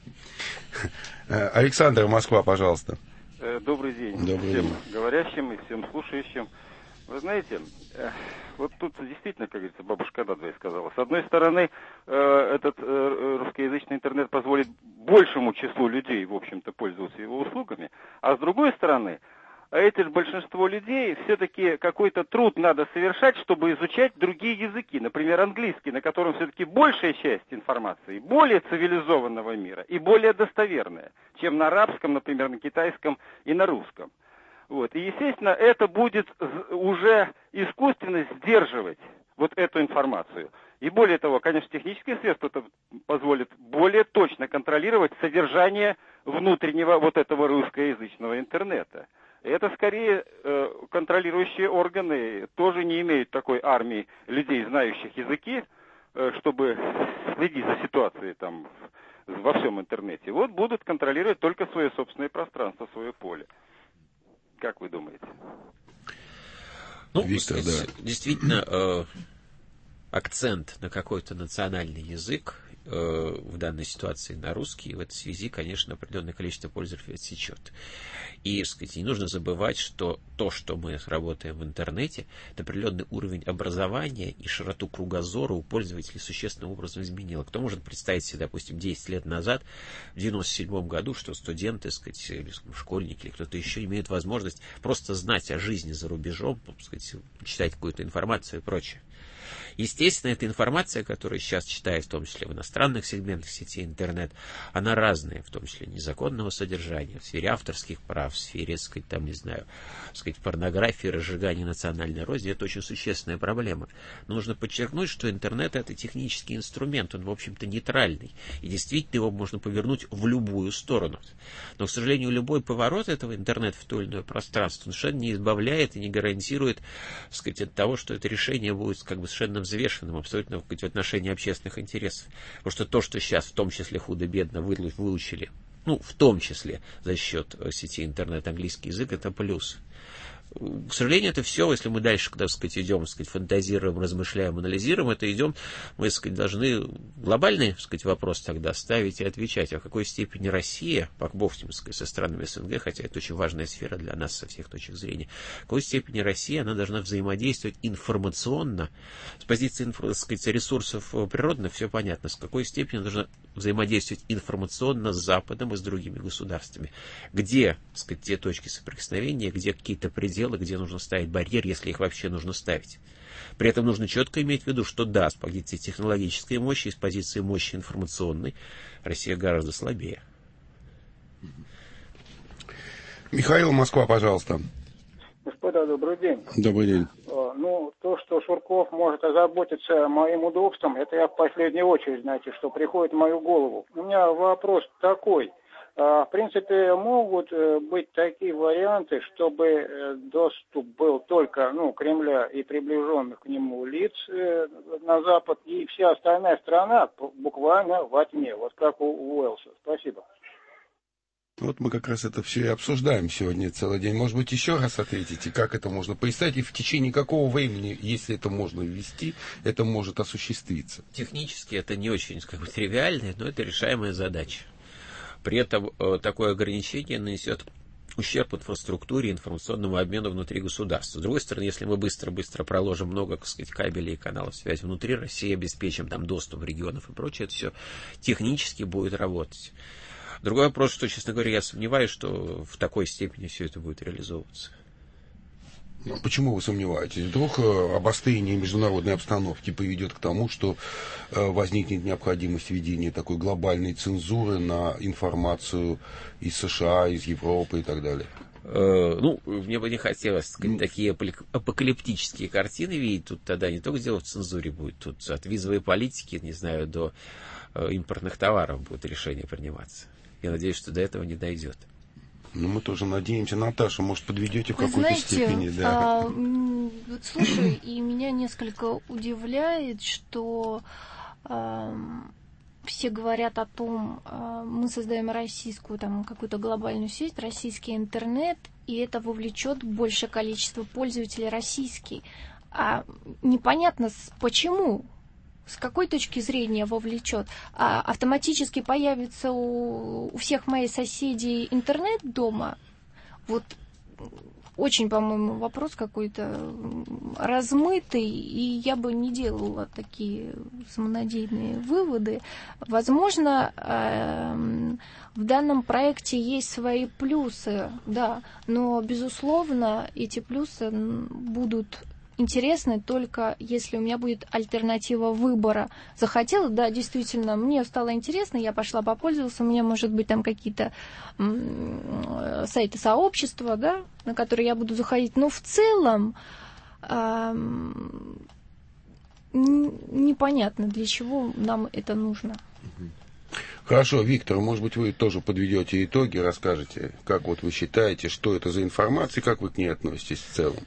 Александр, Москва, пожалуйста. Добрый день Добрый всем день. говорящим и всем слушающим. Вы знаете, вот тут действительно, как говорится, бабушка надвое сказала. С одной стороны, этот русскоязычный интернет позволит большему числу людей, в общем-то, пользоваться его услугами, а с другой стороны, а это же большинство людей, все-таки какой-то труд надо совершать, чтобы изучать другие языки. Например, английский, на котором все-таки большая часть информации более цивилизованного мира и более достоверная, чем на арабском, например, на китайском и на русском. Вот. И, естественно, это будет уже искусственно сдерживать вот эту информацию. И более того, конечно, технические средства это позволит более точно контролировать содержание внутреннего вот этого русскоязычного интернета. Это скорее э, контролирующие органы тоже не имеют такой армии людей, знающих языки, э, чтобы следить за ситуацией там во всем интернете. Вот будут контролировать только свое собственное пространство, свое поле. Как вы думаете? Ну, Виктор, да. Действительно, э, акцент на какой-то национальный язык, э, в данной ситуации на русский, в этой связи, конечно, определенное количество пользователей отсечет. И, так сказать, не нужно забывать, что то, что мы работаем в интернете, это определенный уровень образования и широту кругозора у пользователей существенным образом изменило. Кто может представить себе, допустим, десять лет назад, в девяносто седьмом году, что студенты, так сказать, или школьники, или кто-то еще имеют возможность просто знать о жизни за рубежом, так сказать, читать какую-то информацию и прочее. Естественно, эта информация, которую сейчас читают, в том числе в иностранных сегментах сети интернет, она разная, в том числе незаконного содержания, в сфере авторских прав, в сфере, так сказать, там, не знаю, так сказать, порнографии, разжигания национальной розни. Это очень существенная проблема. Но нужно подчеркнуть, что интернет — это технический инструмент, он, в общем-то, нейтральный. И действительно его можно повернуть в любую сторону. Но, к сожалению, любой поворот этого интернета в то или иное пространство совершенно не избавляет и не гарантирует, так сказать, от того, что это решение будет как бы совершенно взвешенным, абсолютно в отношении общественных интересов. Потому что то, что сейчас в том числе худо-бедно выучили, ну, в том числе за счет сети интернет английский язык, это плюс. К сожалению, это все, если мы дальше, так сказать, идем, так сказать, фантазируем, размышляем, анализируем, это идем, мы, так сказать, должны глобальный, так сказать, вопрос тогда ставить и отвечать, а в какой степени Россия, по бог с ним, так сказать, со странами СНГ, хотя это очень важная сфера для нас со всех точек зрения, в какой степени Россия, она должна взаимодействовать информационно, с позиции, так сказать, ресурсов природных, все понятно, с какой степени она должна взаимодействовать информационно с Западом и с другими государствами, где, так сказать, те точки соприкосновения, где какие-то пределы, где нужно ставить барьер, если их вообще нужно ставить. При этом нужно четко иметь в виду, что да, с позиции технологической мощи и с позиции мощи информационной Россия гораздо слабее. Михаил, Москва, пожалуйста. Господа, добрый день. Добрый день. Ну, то, что Шурков может озаботиться моим удобством, это я в последнюю очередь, знаете, что приходит в мою голову. У меня вопрос такой. В принципе, могут быть такие варианты, чтобы доступ был только, ну, Кремля и приближенных к нему лиц на Запад, и вся остальная страна буквально во тьме, вот как у Уэллса. Спасибо. Вот мы как раз это все и обсуждаем сегодня целый день. Может быть, еще раз ответите, как это можно представить, и в течение какого времени, если это можно ввести, это может осуществиться? Технически это не очень, как бы, тривиально, но это решаемая задача. При этом э, такое ограничение нанесет ущерб инфраструктуре и информационному обмену внутри государства. С другой стороны, если мы быстро-быстро проложим много, так сказать, кабелей и каналов связи внутри России, обеспечим там доступ регионов и прочее, это все технически будет работать. Другой вопрос, что, честно говоря, я сомневаюсь, что в такой степени все это будет реализовываться. Почему вы сомневаетесь? Вдруг обострение международной обстановки приведет к тому, что возникнет необходимость введения такой глобальной цензуры на информацию из США, из Европы и так далее? Ну, мне бы не хотелось, так сказать, такие апокалиптические картины видеть. Тут тогда не только дело в цензуре будет, тут от визовой политики, не знаю, до импортных товаров будет решение приниматься. Я надеюсь, что до этого не дойдет. Ну, мы тоже надеемся. Наташа, может, подведете в какой-то степени? Да. А, вот слушай, и меня несколько удивляет, что а, все говорят о том, а, мы создаем российскую, там, какую-то глобальную сеть, российский интернет, и это вовлечет большее количество пользователей российский. А непонятно, почему. С какой точки зрения вовлечет? А автоматически появится у, у всех моих соседей интернет дома? Вот очень, по-моему, вопрос какой-то размытый, и я бы не делала такие самонадеянные выводы. Возможно, э, в данном проекте есть свои плюсы, да, но, безусловно, эти плюсы будут интересны только если у меня будет альтернатива выбора. Захотела, да, действительно, мне стало интересно, я пошла попользоваться, у меня, может быть, там какие-то м- сайты сообщества, да, на которые я буду заходить, но в целом эм, непонятно, для чего нам это нужно. Хорошо, Виктор, может быть, вы тоже подведете итоги, расскажете, как вот вы считаете, что это за информация, как вы к ней относитесь в целом?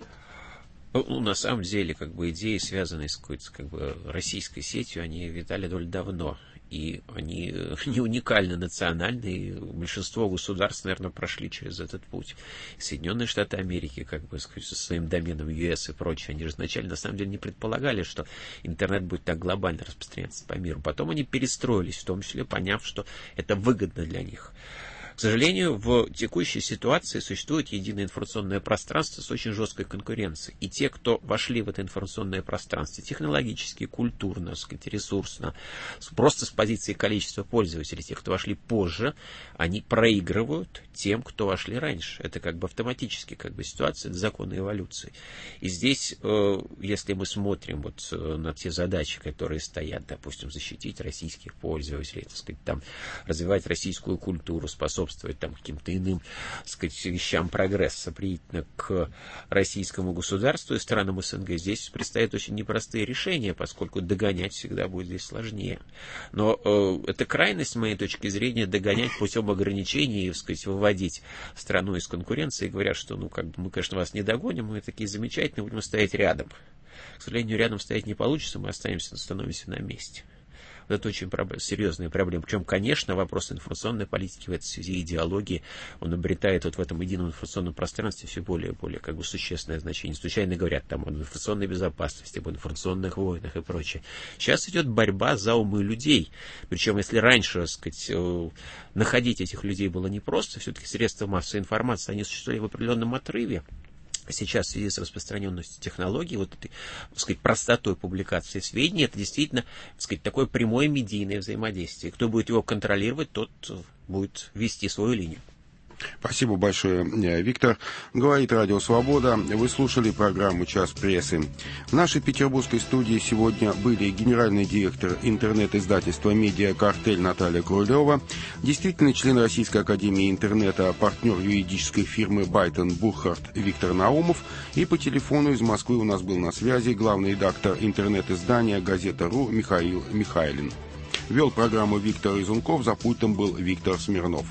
Ну, на самом деле, как бы идеи, связанные с какой-то как бы российской сетью, они витали довольно давно. И они не уникально национальные. Большинство государств, наверное, прошли через этот путь. Соединенные Штаты Америки, как бы, сказать, со своим доменом ю эс и прочее, они же изначально, на самом деле, не предполагали, что интернет будет так глобально распространяться по миру. Потом они перестроились, в том числе поняв, что это выгодно для них. К сожалению, в текущей ситуации существует единое информационное пространство с очень жесткой конкуренцией. И те, кто вошли в это информационное пространство технологически, культурно, сказать, ресурсно, просто с позиции количества пользователей, те, кто вошли позже, они проигрывают тем, кто вошли раньше. Это как бы автоматически как бы ситуация, это законы эволюции. И здесь, если мы смотрим вот на те задачи, которые стоят, допустим, защитить российских пользователей, так сказать, там, развивать российскую культуру, способствовать там каким-то иным, так сказать, вещам прогресса применительно к российскому государству и странам эс эн гэ, здесь предстоят очень непростые решения, поскольку догонять всегда будет здесь сложнее. Но э, это крайность, с моей точки зрения, догонять путем ограничений и, так сказать, выводить страну из конкуренции, говорят, что, ну, как бы мы, конечно, вас не догоним, мы такие замечательные, будем стоять рядом. К сожалению, рядом стоять не получится, мы останемся, становимся на месте. Вот это очень проб... серьезная проблема. Причем, конечно, вопрос информационной политики в этой связи, идеологии, он обретает вот в этом едином информационном пространстве все более и более как бы существенное значение. Случайно говорят там об информационной безопасности, об информационных войнах и прочее. Сейчас идет борьба за умы людей. Причем, если раньше, так сказать, находить этих людей было непросто, все-таки средства массовой информации, они существовали в определенном отрыве. Сейчас в связи с распространенностью технологий, вот этой, так сказать, простотой публикации сведений, это действительно, так сказать, такое прямое медийное взаимодействие. Кто будет его контролировать, тот будет вести свою линию. Спасибо большое, Виктор. Говорит Радио Свобода. Вы слушали программу «Час прессы». В нашей петербургской студии сегодня были генеральный директор интернет-издательства «Медиа-картель» Наталья Крулева, действительный член Российской академии интернета, партнер юридической фирмы «Байтон Бурхард» Виктор Наумов, и по телефону из Москвы у нас был на связи главный редактор интернет-издания «Газета.ру» Михаил Михайлин. Вел программу Виктор Изунков, за пультом был Виктор Смирнов.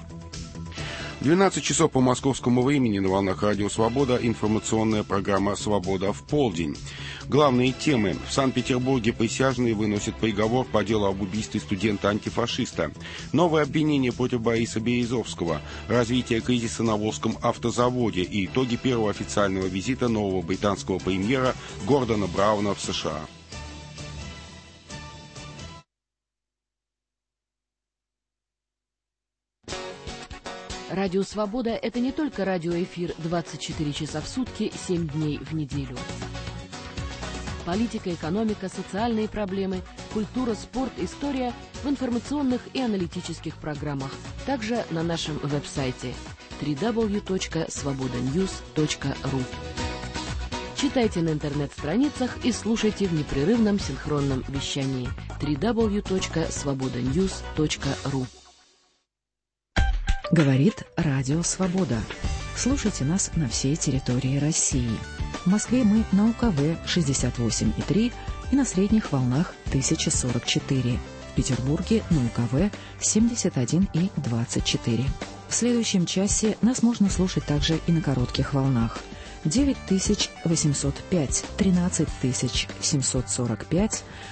двенадцать часов по московскому времени на волнах Радио Свобода информационная программа «Свобода в полдень». Главные темы. В Санкт-Петербурге присяжные выносят приговор по делу об убийстве студента-антифашиста. Новое обвинение против Бориса Березовского. Развитие кризиса на Волжском автозаводе и итоги первого официального визита нового британского премьера Гордона Брауна в США. Радио «Свобода» — это не только радиоэфир двадцать четыре часа в сутки, семь дней в неделю. Политика, экономика, социальные проблемы, культура, спорт, история в информационных и аналитических программах. Также на нашем веб-сайте дабл ю дабл ю дабл ю точка свобода ньюс точка ру. Читайте на интернет-страницах и слушайте в непрерывном синхронном вещании дабл ю дабл ю дабл ю точка свобода ньюс точка ру. Говорит Радио Свобода. Слушайте нас на всей территории России. В Москве мы на У Ка Вэ шестьдесят восемь и три и на средних волнах тысяча сорок четыре. В Петербурге на У Ка Вэ семьдесят один и двадцать четыре. В следующем часе нас можно слушать также и на коротких волнах. девять тысяч восемьсот пять, тринадцать тысяч семьсот сорок пять,